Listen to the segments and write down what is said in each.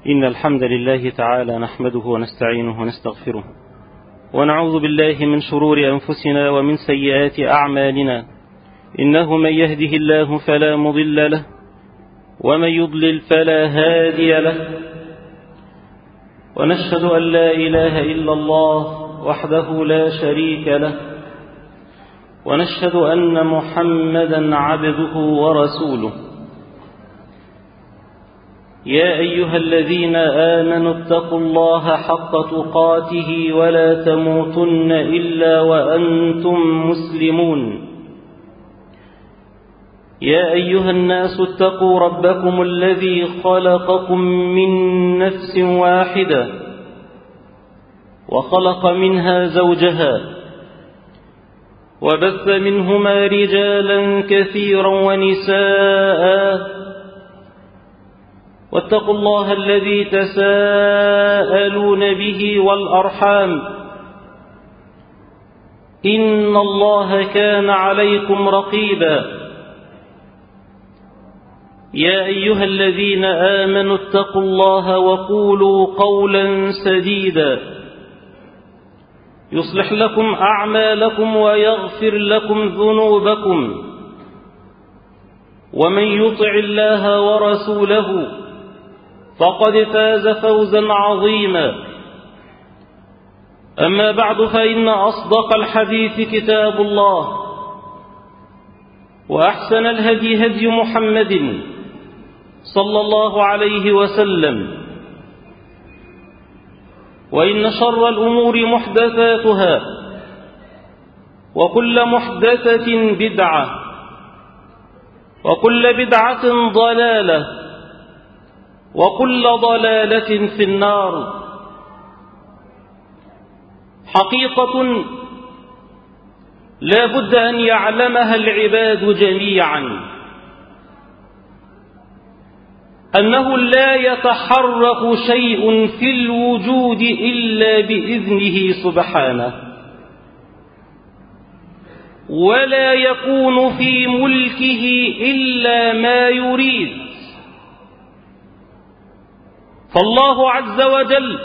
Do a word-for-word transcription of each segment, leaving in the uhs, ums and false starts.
إن الحمد لله تعالى نحمده ونستعينه ونستغفره ونعوذ بالله من شرور أنفسنا ومن سيئات أعمالنا، إنه من يهده الله فلا مضل له ومن يضلل فلا هادي له، ونشهد أن لا إله إلا الله وحده لا شريك له، ونشهد أن محمدا عبده ورسوله. يا أيها الذين آمنوا اتقوا الله حق تقاته ولا تموتن إلا وأنتم مسلمون. يا أيها الناس اتقوا ربكم الذي خلقكم من نفس واحدة وخلق منها زوجها وبث منهما رجالا كثيرا ونساء، واتقوا الله الذي تساءلون به والأرحام، إن الله كان عليكم رقيبا. يا أيها الذين آمنوا اتقوا الله وقولوا قولا سديدا يصلح لكم أعمالكم ويغفر لكم ذنوبكم، ومن يطع الله ورسوله فقد فاز فوزا عظيما. أما بعد، فإن أصدق الحديث كتاب الله، وأحسن الهدي هدي محمد صلى الله عليه وسلم، وإن شر الأمور محدثاتها، وكل محدثة بدعة، وكل بدعة ضلالة، وكل ضلالة في النار. حقيقة لا بد أن يعلمها العباد جميعا، أنه لا يتحرك شيء في الوجود إلا بإذنه سبحانه، ولا يكون في ملكه إلا ما يريد. فالله عز وجل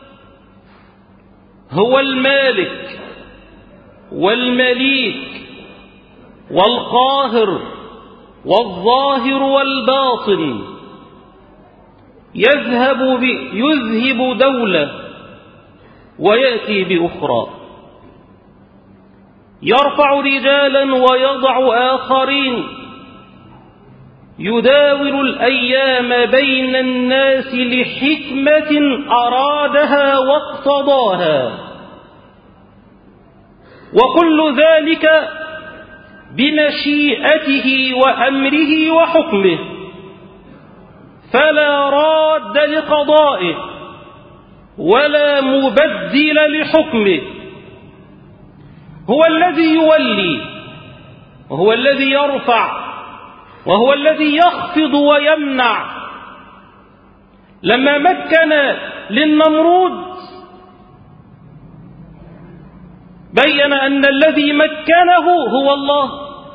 هو المالك والمليك والقاهر والظاهر والباطن، يذهب ب... يذهب دولة ويأتي بأخرى، يرفع رجالا ويضع آخرين، يداول الأيام بين الناس لحكمة أرادها واقتضاها، وكل ذلك بمشيئته وأمره وحكمه، فلا راد لقضائه ولا مبدل لحكمه. هو الذي يولي، وهو الذي يرفع، وهو الذي يخفض ويمنع. لما مكن للنمرود بين أن الذي مكنه هو الله،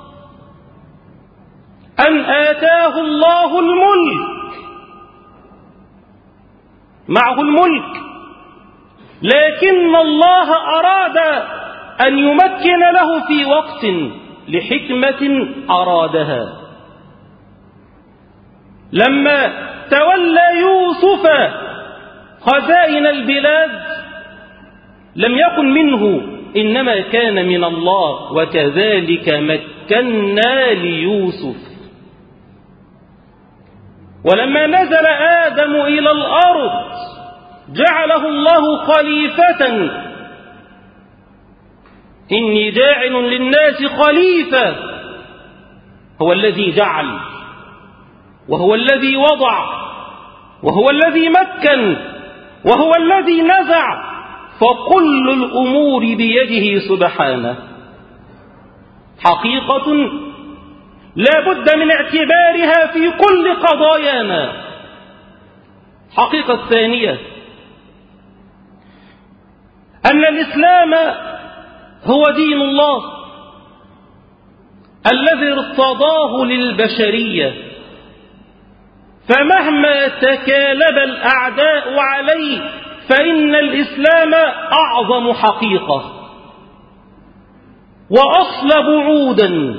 أن آتاه الله الملك، معه الملك، لكن الله أراد أن يمكن له في وقت لحكمة أرادها. لما تولى يوسف خزائن البلاد لم يكن منه، إنما كان من الله، وكذلك مكنا ليوسف. ولما نزل آدم إلى الأرض جعله الله خليفة، إني جاعل للناس خليفة. هو الذي جعل، وهو الذي وضع، وهو الذي مكن، وهو الذي نزع، فكل الأمور بيده سبحانه. حقيقة لا بد من اعتبارها في كل قضايانا. حقيقة الثانية أن الإسلام هو دين الله الذي ارتضاه للبشرية، فمهما تكالب الأعداء عليه فإن الإسلام أعظم حقيقة وأصلب عودا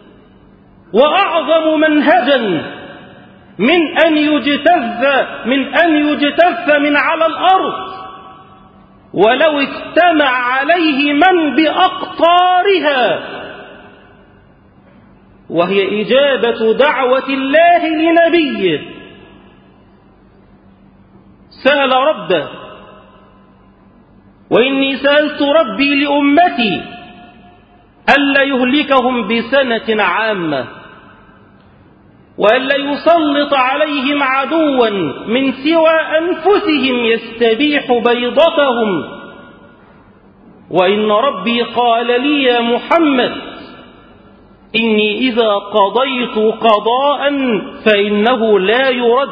وأعظم منهجا من أن يجتث من أن يجتث من على الأرض ولو اجتمع عليه من بأقطارها، وهي إجابة دعوة الله لنبيه. سأل ربه: وإني سألت ربي لأمتي ألا يهلكهم بسنة عامة وألا يسلط عليهم عدوا من سوى أنفسهم يستبيح بيضتهم، وإن ربي قال لي يا محمد إني إذا قضيت قضاء فإنه لا يرد،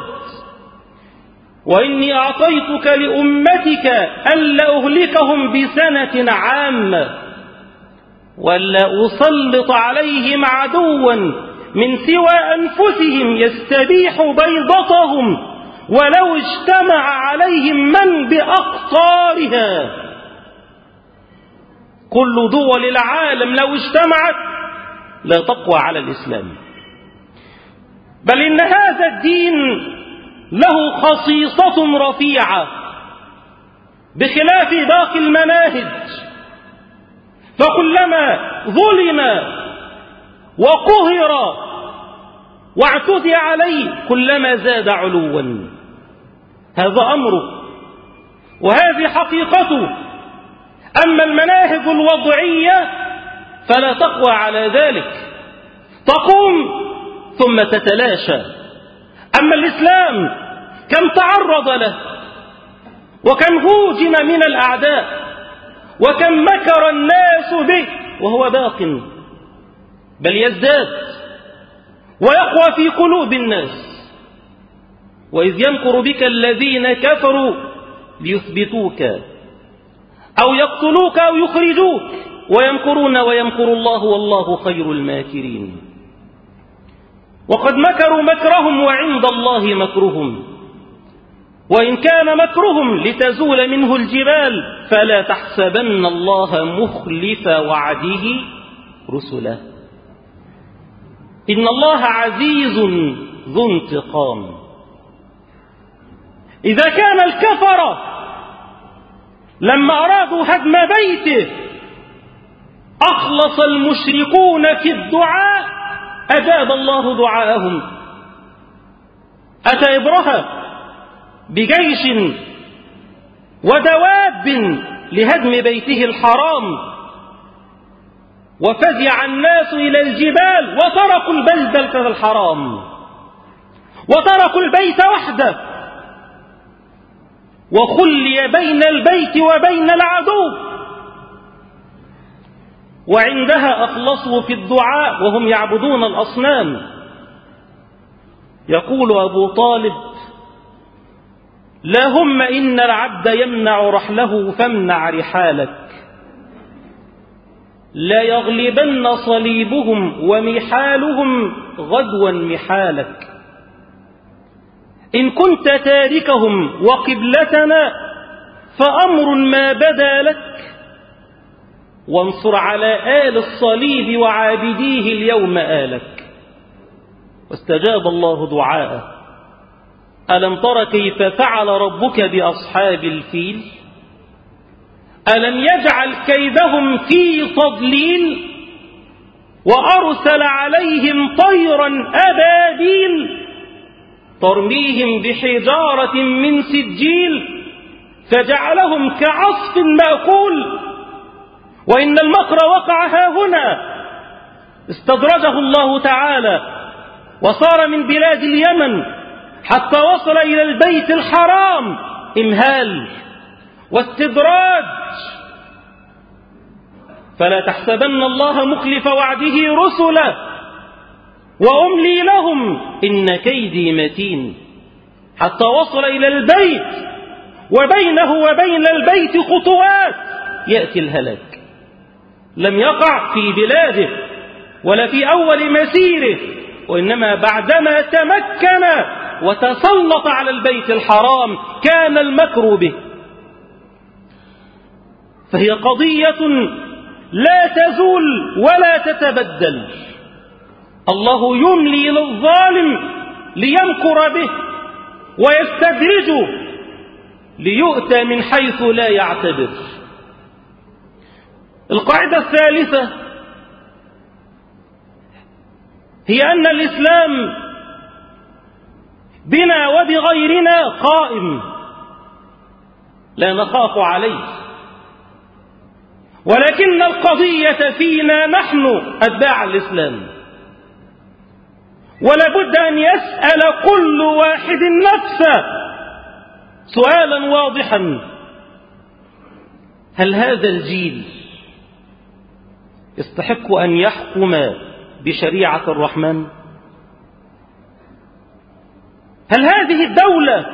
وإني أعطيتك لأمتك ألا أهلكهم بسنة عامة ولا أسلط عليهم عدوا من سوى أنفسهم يستبيح بيضتهم ولو اجتمع عليهم من بأقطارها. كل دول العالم لو اجتمعت لا تقوى على الإسلام، بل إن هذا الدين له خصيصة رفيعة بخلاف باقي المناهج، فكلما ظلم وقهر واعتدي عليه كلما زاد علوا. هذا أمره وهذه حقيقته. أما المناهج الوضعية فلا تقوى على ذلك، تقوم ثم تتلاشى. أما الإسلام كم تعرض له وكم هوجم من الأعداء وكم مكر الناس به وهو باق، بل يزداد ويقوى في قلوب الناس. وإذ يمكر بك الذين كفروا ليثبتوك أو يقتلوك أو يخرجوك ويمكرون ويمكر الله والله خير الماكرين. وقد مكروا مكرهم وعند الله مكرهم، وإن كان مكرهم لتزول منه الجبال فلا تحسبن الله مخلف وعده رسله، إن الله عزيز ذو انتقام. إذا كان الكفرة لما أرادوا هدم بيته أخلص المشركون في الدعاء أجاب الله دعاءهم. أتى إبرهة بجيش ودواب لهدم بيته الحرام وفزع الناس إلى الجبال وتركوا البلدة الحرام وتركوا البيت وحده، وخلي بين البيت وبين العدو، وعندها أخلصوا في الدعاء وهم يعبدون الأصنام. يقول أبو طالب: اللهم إن العبد يمنع رحله فامنع رحالك، لا يغلبن صليبهم ومحالهم غدوا محالك، إن كنت تاركهم وقبلتنا فأمر ما بدا لك، وانصر على آل الصليب وعابديه اليوم آلك. واستجاب الله دعاءه. ألم تر كيف فعل ربك بأصحاب الفيل؟ ألم يجعل كيدهم في تضليل وأرسل عليهم طيرا أبابيل ترميهم بحجارة من سجيل فجعلهم كعصف مأكول. وإن المكر وقع هاهنا. استدرجه الله تعالى وصار من بلاد اليمن حتى وصل إلى البيت الحرام. إمهال واستدراج. فلا تحسبن الله مخلف وعده رسله وأملي لهم إن كيدي متين. حتى وصل إلى البيت وبينه وبين البيت خطوات يأتي الهلاك. لم يقع في بلاده ولا في أول مسيره، وإنما بعدما تمكن وتسلط على البيت الحرام كان المكر به. فهي قضية لا تزول ولا تتبدل. الله يملي للظالم ليمكر به ويستدرجه ليؤتى من حيث لا يعتبر. القاعدة الثالثة هي أن الإسلام بنا وبغيرنا قائم، لا نخاف عليه، ولكن القضية فينا نحن أتباع الإسلام، ولا بد أن يسأل كل واحد نفسه سؤالا واضحا: هل هذا الجيل يستحق أن يحكم بشريعة الرحمن؟ هل هذه الدولة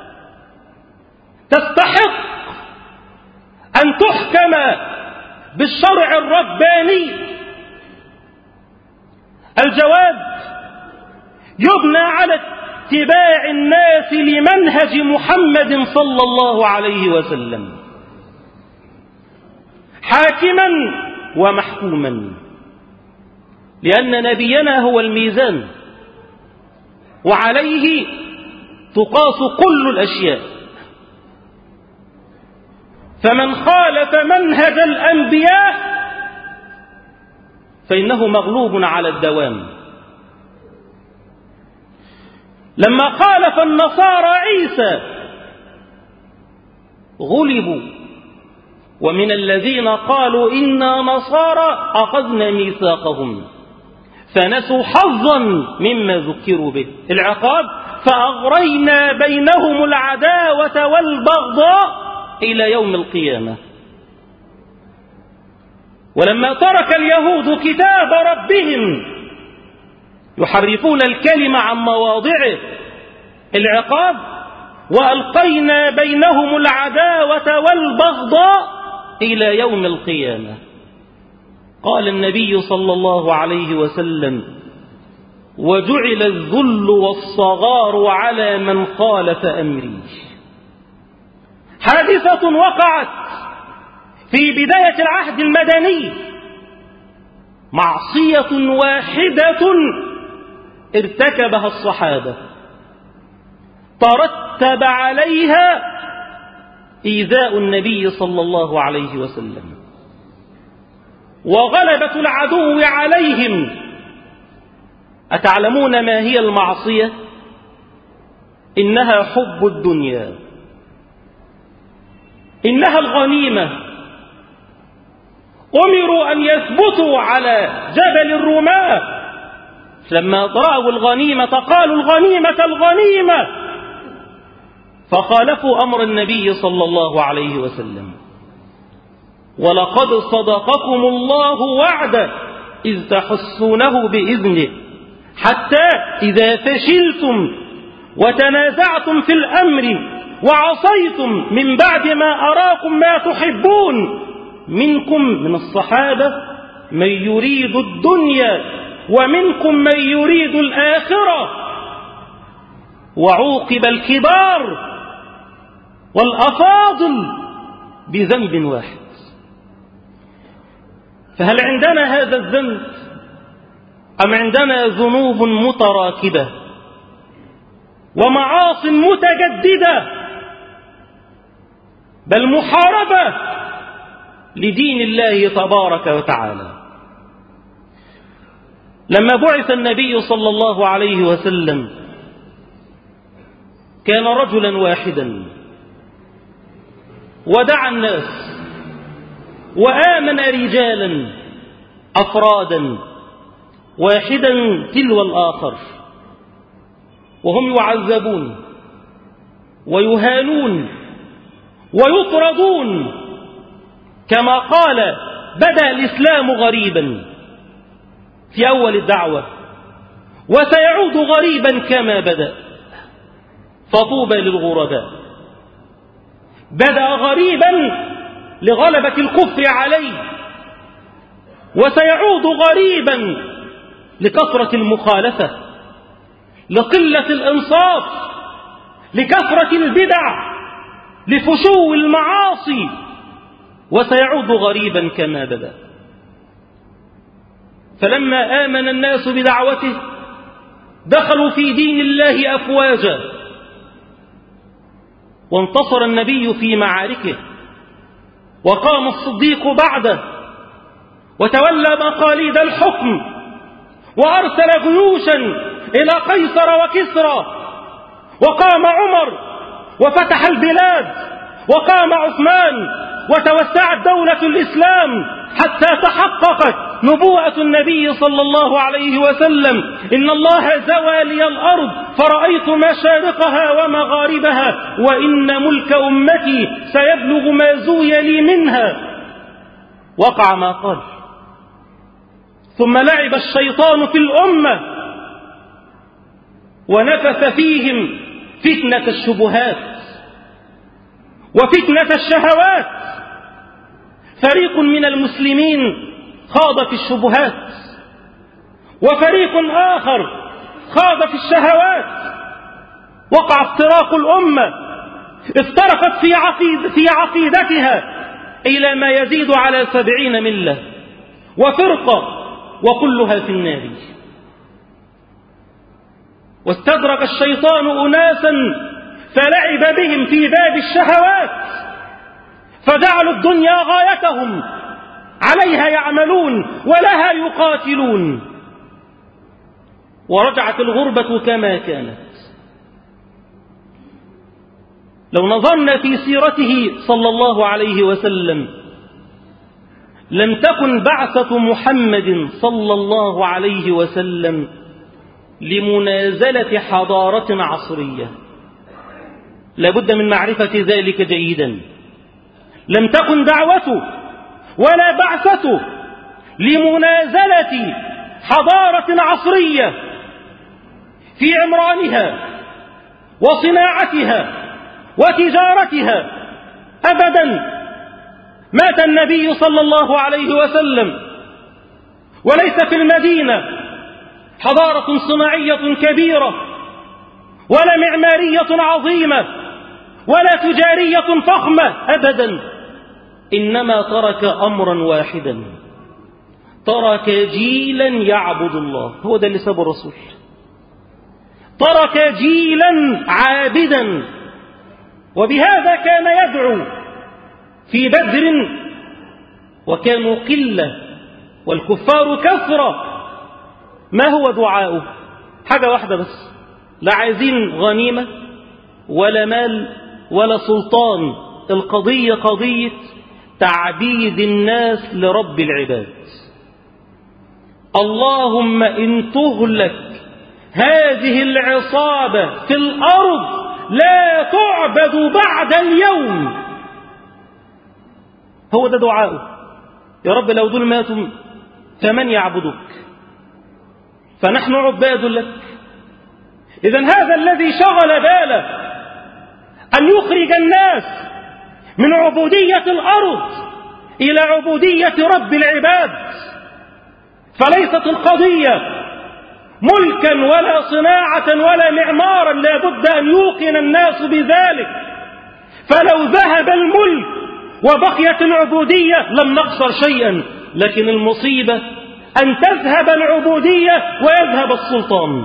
تستحق أن تحكم بالشرع الرباني؟ الجواب يبنى على اتباع الناس لمنهج محمد صلى الله عليه وسلم، حاكما ومحكوما، لأن نبينا هو الميزان وعليه تقاس كل الأشياء. فمن خالف منهج الأنبياء فإنه مغلوب على الدوام. لما خالف النصارى عيسى غلبوا، ومن الذين قالوا إنا نصارى أخذنا ميثاقهم فنسوا حظا مما ذكروا به. العقاب: فأغرينا بينهم العداوة والبغضاء إلى يوم القيامة. ولما ترك اليهود كتاب ربهم يحرفون الكلمة عن مواضعه، العقاب: وألقينا بينهم العداوة والبغضاء إلى يوم القيامة. قال النبي صلى الله عليه وسلم: وجعل الذل والصغار على من خالف أمري. حادثة وقعت في بداية العهد المدني، معصية واحدة ارتكبها الصحابة ترتب عليها إيذاء النبي صلى الله عليه وسلم وغلبة العدو عليهم. أتعلمون ما هي المعصية؟ إنها حب الدنيا، إنها الغنيمة. أمروا أن يثبتوا على جبل الرماة، لما رأوا الغنيمة قالوا: الغنيمة الغنيمة، فخالفوا أمر النبي صلى الله عليه وسلم. ولقد صدقكم الله وعده إذ تحسونه بإذنه حتى إذا فشلتم وتنازعتم في الأمر وعصيتم من بعد ما أراكم ما تحبون منكم من الصحابة من يريد الدنيا ومنكم من يريد الآخرة، وعوقب الكبار والأفاضل بذنب واحد. فهل عندنا هذا الذنب أم عندنا ذنوب متراكبة ومعاص متجددة، بل محاربة لدين الله تبارك وتعالى؟ لما بعث النبي صلى الله عليه وسلم كان رجلا واحدا ودعا الناس وآمن رجالا أفرادا واحدا تلو الآخر، وهم يعذبون ويهانون ويطردون. كما قال: بدأ الإسلام غريبا في أول الدعوة وسيعود غريبا كما بدأ، فطوبى للغرباء. بدأ غريبا لغلبة الكفر عليه، وسيعود غريبا لكثرة المخالفة، لقلة الإنصاف، لكثرة البدع، لفشو المعاصي، وسيعود غريبا كما بدأ. فلما آمن الناس بدعوته دخلوا في دين الله أفواجا، وانتصر النبي في معاركه، وقام الصديق بعده، وتولى مقاليد الحكم، وأرسل جيوشا إلى قيصر وكسرى، وقام عمر وفتح البلاد، وقام عثمان وتوسعت دولة الإسلام حتى تحققت نبوءة النبي صلى الله عليه وسلم: إن الله زوى لي الأرض فرأيت مشارقها ومغاربها، وإن ملك أمتي سيبلغ ما زوي لي منها. وقع ما قال. ثم لعب الشيطان في الأمة ونفث فيهم فتنة الشبهات وفتنة الشهوات. فريق من المسلمين خاض في الشبهات، وفريق آخر خاض في الشهوات. وقع افتراق الأمة، افترقت في, عقيد في عقيدتها إلى ما يزيد على سبعين ملة وفرقة، وكلها في النار. واستدرك الشيطان أناسا فلعب بهم في باب الشهوات، فجعلوا الدنيا غايتهم، عليها يعملون ولها يقاتلون. ورجعت الغربة كما كانت. لو نظرنا في سيرته صلى الله عليه وسلم لم تكن بعثة محمد صلى الله عليه وسلم لمنازلة حضارة عصرية، لابد من معرفة ذلك جيدا. لم تكن دعوته ولا بعثته لمنازلة حضارة عصرية في عمرانها وصناعتها وتجارتها أبدا. مات النبي صلى الله عليه وسلم وليس في المدينة حضارة صناعية كبيرة ولا معمارية عظيمة ولا تجارية فخمة أبدا، إنما ترك أمرا واحدا: ترك جيلا يعبد الله. هو ده اللي سابه الرسول. ترك جيلا عابدا، وبهذا كان يدعو في بدر وكانوا قلة والكفار كثرة. ما هو دعاؤه؟ حاجة واحدة بس: لا عايزين غنيمة ولا مال ولا سلطان، القضية قضية تعبيد الناس لرب العباد. اللهم إن تهلك هذه العصابة في الأرض لا تعبد بعد اليوم. هو ده دعاؤه: يا رب لو دول ماتوا فمن يعبدك؟ فنحن عباد لك. إذن هذا الذي شغل باله أن يخرج الناس من عبودية الأرض إلى عبودية رب العباد. فليست القضية ملكا ولا صناعة ولا معمارا، لا بد أن يوقن الناس بذلك. فلو ذهب الملك وبقيت العبودية لم نخسر شيئا، لكن المصيبة أن تذهب العبودية ويذهب السلطان.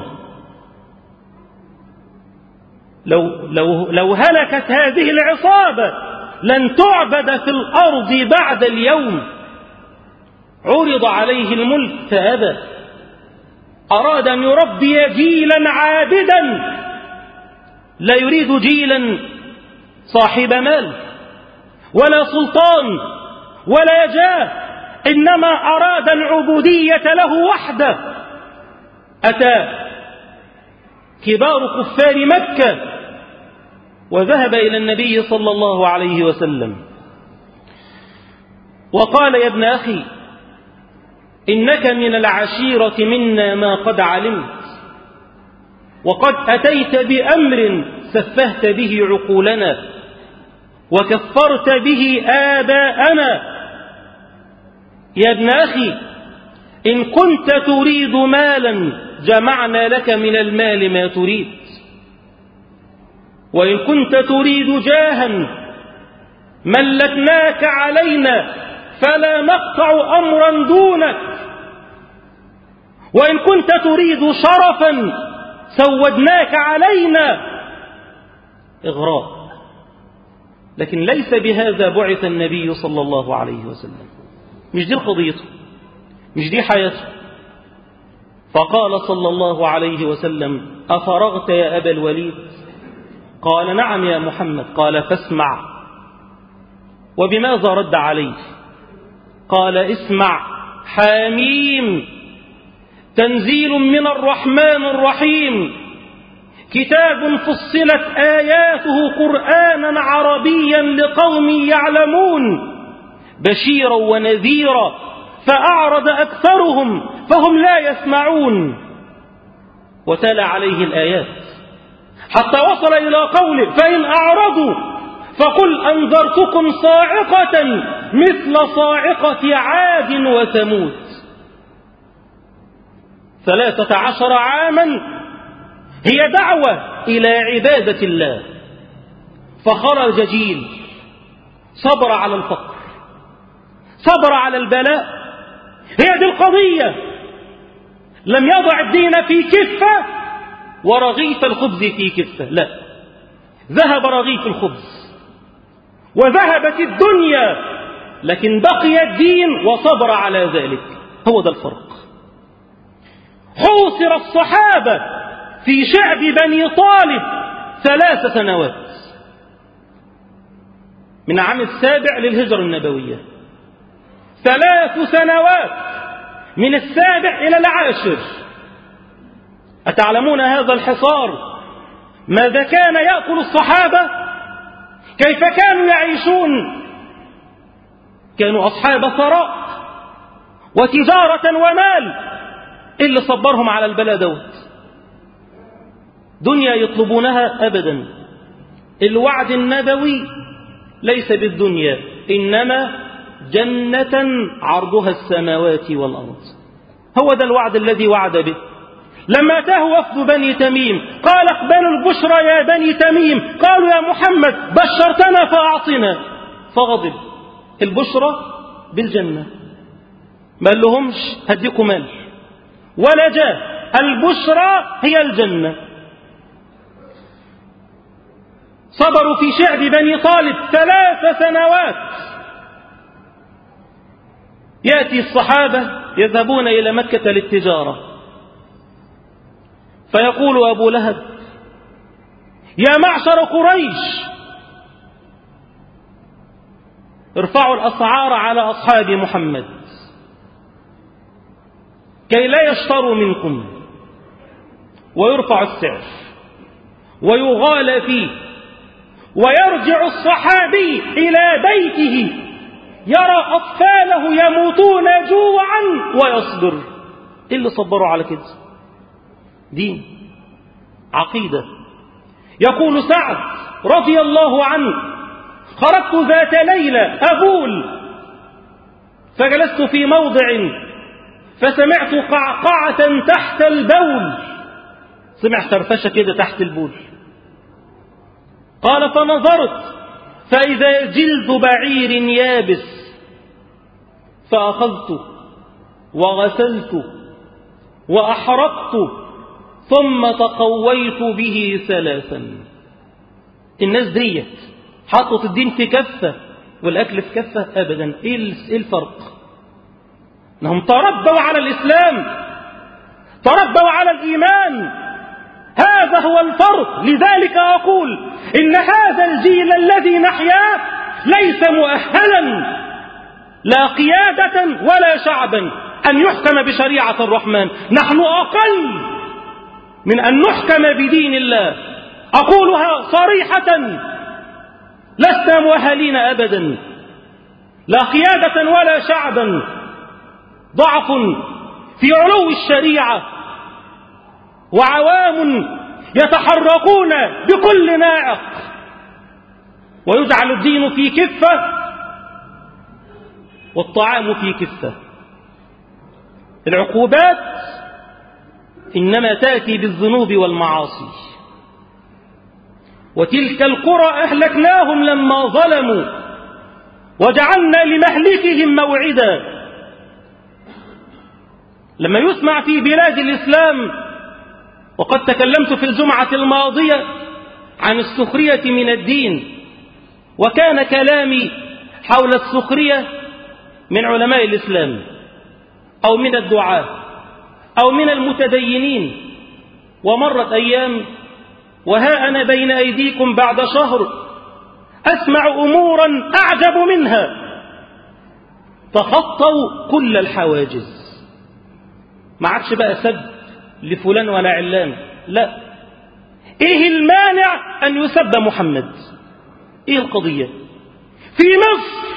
لو, لو, لو هلكت هذه العصابة لن تعبد في الأرض بعد اليوم. عرض عليه الملك فأبى، أراد أن يربي جيلا عابدا، لا يريد جيلا صاحب مال ولا سلطان ولا جاه، إنما أراد العبودية له وحده. أتى كبار كفار مكة وذهب إلى النبي صلى الله عليه وسلم وقال: يا ابن أخي، إنك من العشيرة منا ما قد علمت، وقد أتيت بأمر سفهت به عقولنا وكفرت به آباءنا. يا ابن أخي، إن كنت تريد مالا جمعنا لك من المال ما تريد، وإن كنت تريد جاها ملكناك علينا فلا نقطع أمرا دونك، وإن كنت تريد شرفا سودناك علينا. إغراء. لكن ليس بهذا بعث النبي صلى الله عليه وسلم، مش دي قضيته، مش دي حياته. فقال صلى الله عليه وسلم: أفرغت يا أبا الوليد؟ قال: نعم يا محمد. قال: فاسمع. وبماذا رد عليه؟ قال: اسمع، حاميم، تنزيل من الرحمن الرحيم، كتاب فصلت آياته قرآنا عربيا لقوم يعلمون، بشيرا ونذيرا، فأعرض أكثرهم فهم لا يسمعون. وتلا عليه الآيات حتى وصل إلى قوله: فإن أعرضوا فقل أنذرتكم صاعقة مثل صاعقة عاد وثمود. ثلاثة عشر عاما هي دعوة إلى عبادة الله، فخرج جيل صبر على الفقر، صبر على البلاء. هي دي القضية. لم يضع الدين في كفة ورغيف الخبز في كفة، لا، ذهب رغيف الخبز وذهبت الدنيا، لكن بقي الدين وصبر على ذلك. هو ده الفرق. حوصر الصحابة في شعب بني طالب ثلاث سنوات، من عام السابع للهجرة النبوية، ثلاث سنوات من السابع إلى العاشر. أتعلمون هذا الحصار ماذا كان يأكل الصحابة؟ كيف كانوا يعيشون؟ كانوا أصحاب ثراء وتجارة ومال. اللي صبرهم على البلاء دوت دنيا يطلبونها أبدا. الوعد النبوي ليس بالدنيا، إنما جنة عرضها السماوات والأرض. هو ده الوعد الذي وعد به. لما أتاه وفد بني تميم قال: اقبلوا البشرى يا بني تميم. قالوا: يا محمد بشرتنا فأعطنا. فغضب. البشرى بالجنة، ما قال لهمش هديكم مال ولا جاه، البشرى هي الجنة. صبروا في شعب بني طالب ثلاث سنوات. يأتي الصحابة يذهبون إلى مكة للتجارة، فيقول أبو لهب: يا معشر قريش، ارفعوا الأسعار على أصحاب محمد كي لا يشتروا منكم. ويرفع السعر ويغالى فيه، ويرجع الصحابي إلى بيته يرى أطفاله يموتون جوعا ويصبر. إيه اللي صبروا على كده؟ دين، عقيدة. يقول سعد رضي الله عنه: خرجت ذات ليلة أبول، فجلست في موضع فسمعت قعقعة تحت البول. سمع فرفشة كده تحت البول. قال: فنظرت فإذا جلد بعير يابس، فأخذت وغسلت وأحرقت ثم تقويت به ثلاثا. الناس ديت حطت الدين في كفة والأكل في كفة؟ أبدا. إيه الفرق؟ أنهم تربوا على الإسلام، تربوا على الإيمان. هذا هو الفرق. لذلك أقول إن هذا الجيل الذي نحياه ليس مؤهلا لا قيادة ولا شعبا أن يحكم بشريعة الرحمن. نحن أقل من أن نحكم بدين الله. أقولها صريحة، لسنا مؤهلين أبدا لا قيادة ولا شعبا. ضعف في علو الشريعة، وعوام يتحركون بكل ناعق، ويجعل الدين في كفة والطعام في كفة. العقوبات إنما تأتي بالذنوب والمعاصي. وتلك القرى أهلكناهم لما ظلموا وجعلنا لمهلكهم موعدا. لما يسمع في بلاد الإسلام، وقد تكلمت في الجمعة الماضية عن السخرية من الدين، وكان كلامي حول السخرية من علماء الإسلام أو من الدعاة أو من المتدينين، ومرت أيام وها أنا بين أيديكم بعد شهر أسمع أمورا أعجب منها، تخطوا كل الحواجز. ما عادش بقى سب لفلان ولا علان، لا. إيه المانع أن يسب محمد؟ إيه القضية؟ في مصر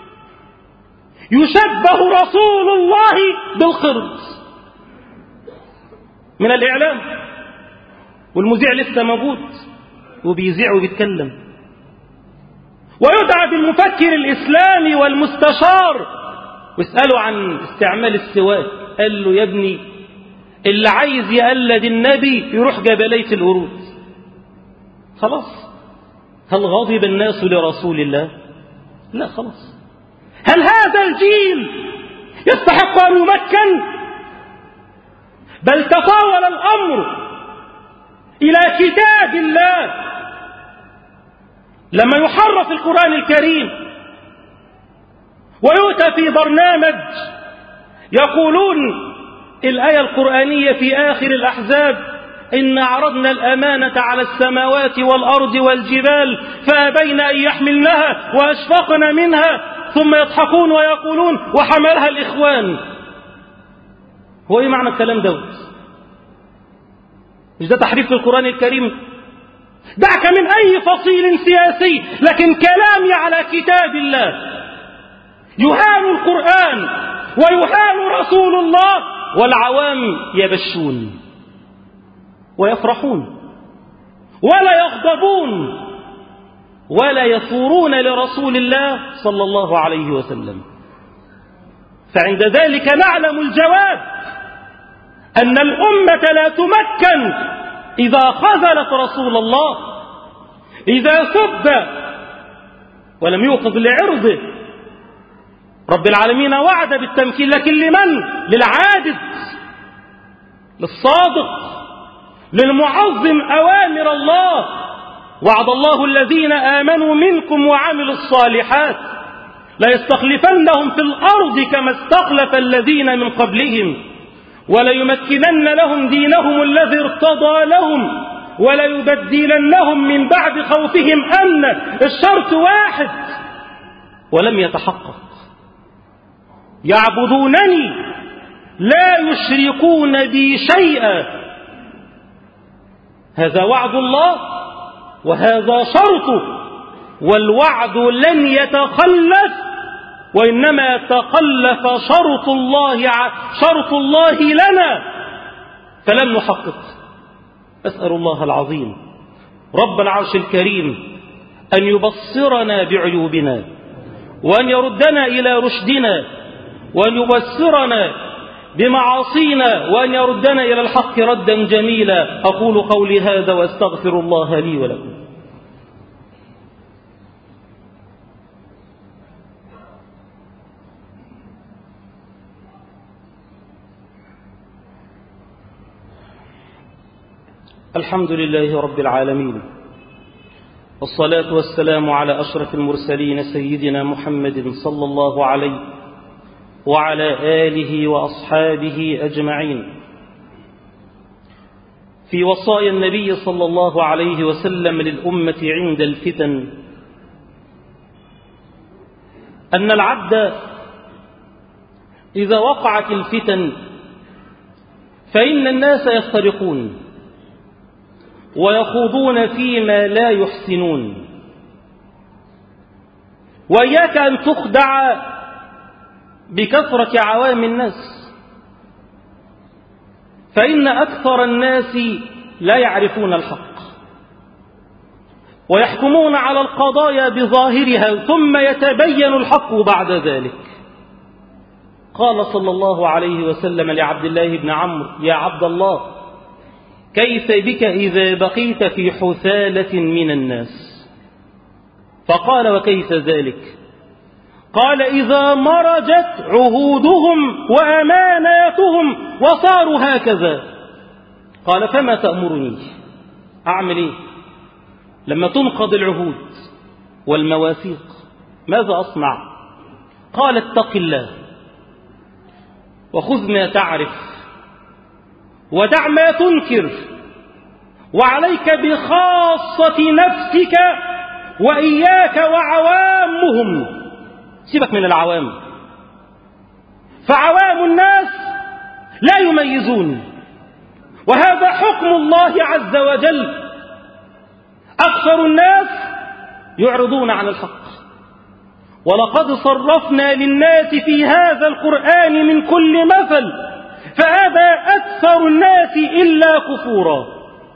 يشبه رسول الله بالقرد من الإعلام، والمذيع لسه موجود وبيذيع وبيتكلم، ويدعى بالمفكر الإسلامي والمستشار واسأله عن استعمال السواك، قال له يا ابني اللي عايز يقلد النبي يروح جبلية القرود. خلاص. هل غضب الناس لرسول الله؟ لا خلاص. هل هذا الجيل يستحق أن يمكن؟ بل تطاول الأمر إلى كتاب الله. لما يحرف القرآن الكريم ويؤتى في برنامج يقولون الآية القرآنية في آخر الأحزاب إن عرضنا الأمانة على السماوات والأرض والجبال فأبين أن يحملنها وأشفقن منها، ثم يضحكون ويقولون وحملها الإخوان. هو إيه معنى الكلام دوت؟ مش ده تحريف القرآن الكريم؟ دعك من أي فصيل سياسي، لكن كلامي على كتاب الله. يهان القرآن ويهان رسول الله، والعوام يبشون ويفرحون ولا يغضبون ولا يثورون لرسول الله صلى الله عليه وسلم. فعند ذلك نعلم الجواب، أن الأمة لا تمكن إذا خذلت رسول الله، إذا سب ولم يوقظ لعرضه. رب العالمين وعد بالتمكين، لكن لمن؟ للعابد، للصادق، للمعظم أوامر الله. وعد الله الذين آمنوا منكم وعملوا الصالحات ليستخلفنهم في الأرض كما استخلف الذين من قبلهم وليمكنن لهم دينهم الذي ارتضى لهم وليبدلنهم من بعد خوفهم أمنا. الشرط واحد ولم يتحقق: يعبدونني لا يشركون بي شيئا. هذا وعد الله وهذا شرطه، والوعد لن يتخلف، وإنما تخلف شرط الله شرط الله لنا فلم نحقق. أسأل الله العظيم رب العرش الكريم أن يبصرنا بعيوبنا، وأن يردنا إلى رشدنا، وأن يبصرنا بمعاصينا، وأن يردنا إلى الحق ردا جميلا. أقول قولي هذا وأستغفر الله لي ولكم. الحمد لله رب العالمين، والصلاة والسلام على أشرف المرسلين سيدنا محمد صلى الله عليه وعلى آله وأصحابه أجمعين. في وصايا النبي صلى الله عليه وسلم للأمة عند الفتن أن العبد إذا وقعت الفتن فإن الناس يفترقون ويخوضون فيما لا يحسنون، وإياك أن تخدع بكثرة عوام الناس، فإن أكثر الناس لا يعرفون الحق ويحكمون على القضايا بظاهرها ثم يتبين الحق بعد ذلك. قال صلى الله عليه وسلم لعبد الله بن عمرو: يا عبد الله كيف بك إذا بقيت في حثالة من الناس؟ فقال وكيف ذلك؟ قال إذا مرجت عهودهم وأماناتهم وصاروا هكذا. قال فما تأمرني؟ أعمل إيه لما تنقض العهود والمواثيق؟ ماذا أصنع؟ قال اتق الله وخذ ما تعرف ودع ما تنكر، وعليك بخاصة نفسك وإياك وعوامهم. سيبك من العوام، فعوام الناس لا يميزون، وهذا حكم الله عز وجل. أكثر الناس يعرضون عن الحق، ولقد صرفنا للناس في هذا القرآن من كل مثل فأبى أكثر الناس إلا كفورا.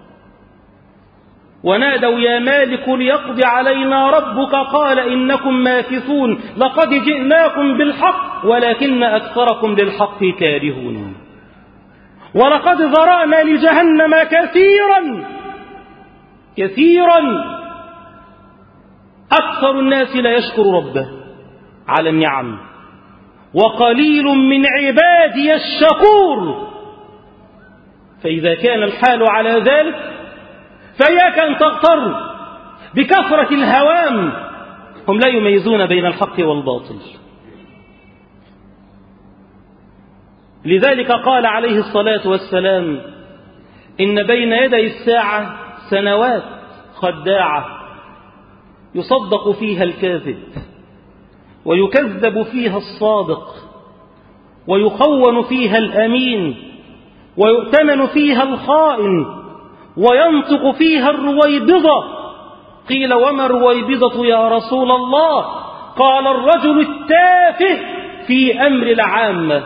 ونادوا يا مالك ليقضي علينا ربك قال إنكم ماكثون لقد جئناكم بالحق ولكن أكثركم للحق كارهون. ولقد ذرأنا لجهنم كثيرا كثيرا أكثر الناس لا يشكر ربه على النعم، وقليل من عبادي الشكور. فإذا كان الحال على ذلك فإياك أن تغتر بكثرة الهوام، هم لا يميزون بين الحق والباطل. لذلك قال عليه الصلاة والسلام إن بين يدي الساعة سنوات خداعة يصدق فيها الكاذب ويكذب فيها الصادق ويخون فيها الأمين ويؤتمن فيها الخائن وينطق فيها الرويبضة. قيل وما الرويبضة يا رسول الله؟ قال الرجل التافه في أمر العامة.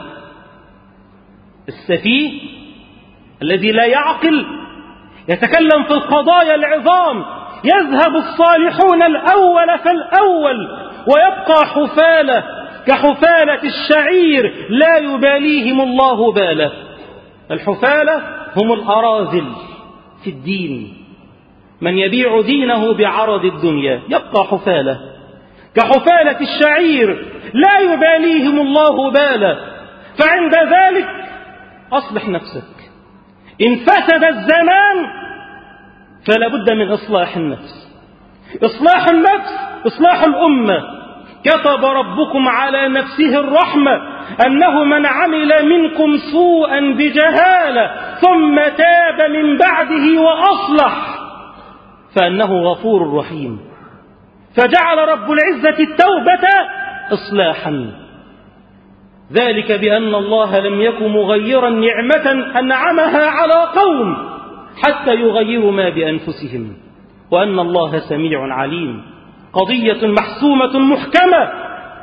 السفيه الذي لا يعقل يتكلم في القضايا العظام، يذهب الصالحون الأول فالأول ويبقى حفالة كحفالة الشعير لا يباليهم الله باله. الحفالة هم الأراذل في الدين، من يبيع دينه بعرض الدنيا يبقى حفالة كحفالة الشعير لا يباليهم الله باله. فعند ذلك أصلح نفسك. إن فسد الزمان فلا بد من إصلاح النفس. إصلاح النفس إصلاح الأمة. كتب ربكم على نفسه الرحمة أنه من عمل منكم سوءا بجهالة ثم تاب من بعده وأصلح فأنه غفور رحيم. فجعل رب العزة التوبة إصلاحا، ذلك بأن الله لم يكن مغيرا نعمة أنعمها على قوم حتى يغيروا ما بأنفسهم، وأن الله سميع عليم. قضية محسومة محكمة.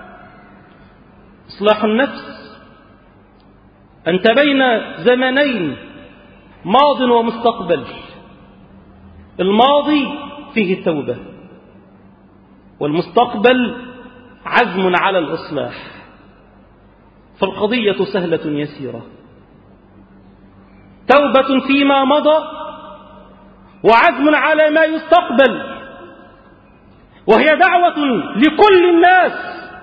إصلاح النفس أنت بين زمنين ماض ومستقبل. الماضي فيه التوبة، والمستقبل عزم على الإصلاح. فالقضية سهلة يسيرة، توبة فيما مضى وعزم على ما يستقبل، وهي دعوة لكل الناس.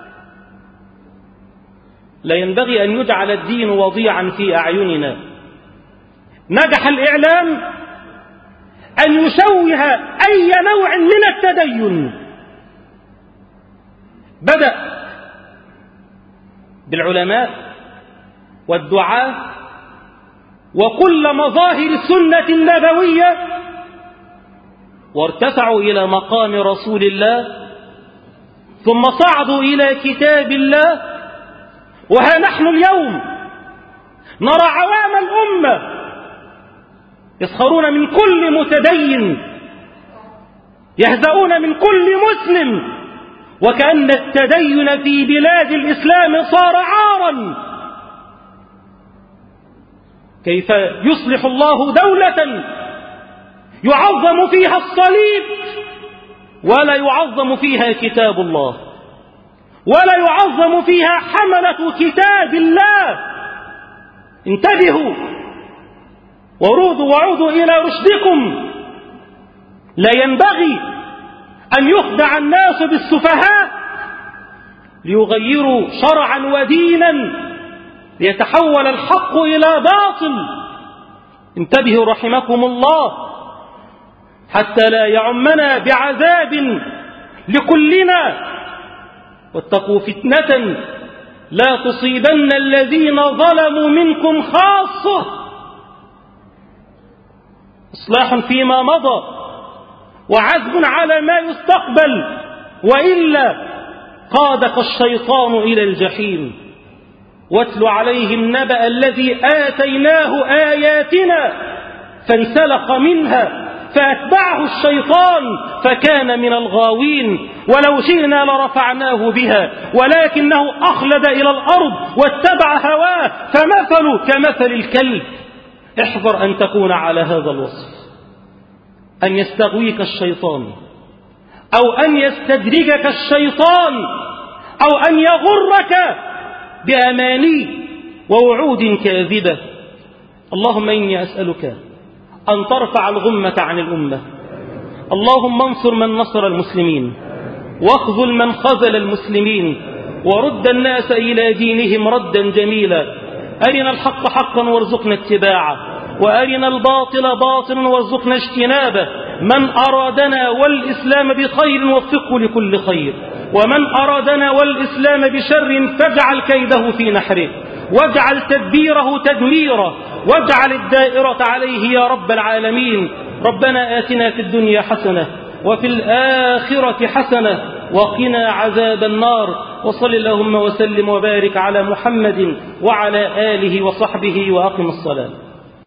لا ينبغي أن يجعل الدين وضيعا في أعيننا. نجح الإعلام أن يشوه أي نوع من التدين. بدأ بالعلماء والدعاة وكل مظاهر السنة النبوية، وارتفعوا إلى مقام رسول الله، ثم صعدوا إلى كتاب الله. وها نحن اليوم نرى عوام الأمة يسخرون من كل متدين، يهزؤون من كل مسلم، وكأن التدين في بلاد الإسلام صار عارا. كيف يصلح الله دولة يعظم فيها الصليب ولا يعظم فيها كتاب الله، ولا يعظم فيها حملة كتاب الله؟ انتبهوا، ورودوا وعودوا إلى رشدكم. لا ينبغي أن يخدع الناس بالسفهاء ليغيروا شرعا ودينا ليتحول الحق إلى باطل. انتبهوا رحمكم الله حتى لا يعمنا بعذاب لكلنا. واتقوا فتنة لا تصيبن الذين ظلموا منكم خاصة. إصلاح فيما مضى وعزم على ما يستقبل، وإلا قادك الشيطان إلى الجحيم. واتل عليهم نبأ الذي آتيناه آياتنا فانسلخ منها فأتبعه الشيطان فكان من الغاوين. ولو شئنا لرفعناه بها ولكنه أخلد إلى الأرض واتبع هواه فمثله كمثل الكلب. احذر أن تكون على هذا الوصف، أن يستغويك الشيطان أو أن يستدرجك الشيطان أو أن يغرك بأماني ووعود كاذبة. اللهم إني أسألك أن ترفع الغمة عن الأمة. اللهم انصر من نصر المسلمين واخذل من خذل المسلمين ورد الناس إلى دينهم ردا جميلا. أرنا الحق حقا وارزقنا اتباعه وأرنا الباطل باطلا وارزقنا اجتنابه. من أرادنا والإسلام بخير وفقه لكل خير، ومن أرادنا والإسلام بشر فاجعل كيده في نحره واجعل تدبيره تدميرا واجعل الدائرة عليه يا رب العالمين. ربنا آتنا في الدنيا حسنة وفي الآخرة حسنة وقنا عذاب النار. وصل اللهم وسلم وبارك على محمد وعلى آله وصحبه وأقم الصلاة.